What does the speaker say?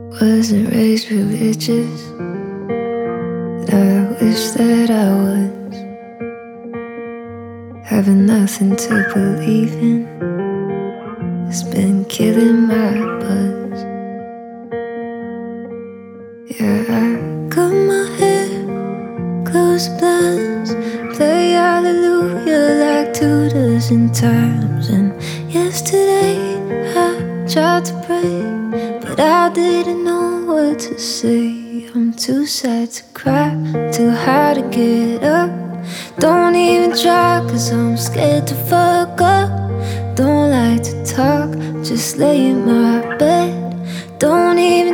Wasn't raised religious, but I wish that I was. Having nothing to believe in has been killing my buzz. Yeah, I cut my hair, close the blinds, play hallelujah like 2 dozen times. And yesterday I tried to pray, but I didn't know what to say. I'm too sad to cry, too high to get up. Don't even try, cause I'm scared to fuck up. Don't like to talk, just lay in my bed. Don't even